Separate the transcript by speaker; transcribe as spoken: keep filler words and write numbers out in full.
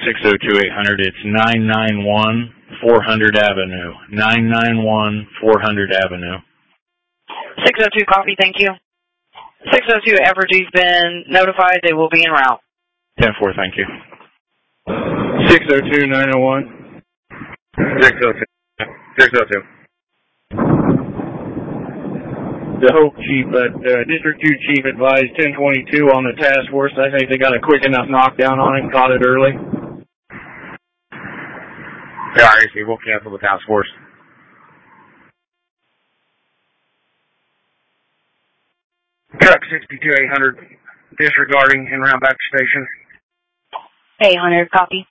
Speaker 1: six oh two eight hundred, it's nine nine one four hundred Avenue. nine nine one four hundred Avenue.
Speaker 2: six oh two, copy, thank you. six oh two, Evergy's been notified. They will be en route.
Speaker 1: ten four, thank you.
Speaker 3: six oh two, nine oh one.
Speaker 4: six oh two. six oh two.
Speaker 3: The Hope Chief, at uh, District two Chief advised ten twenty-two on the task force. I think they got a quick enough knockdown on it and caught it early.
Speaker 4: Yeah, I see. We'll cancel the task force. Truck sixty-two eight hundred, disregarding en route back to station.
Speaker 2: eight hundred, copy.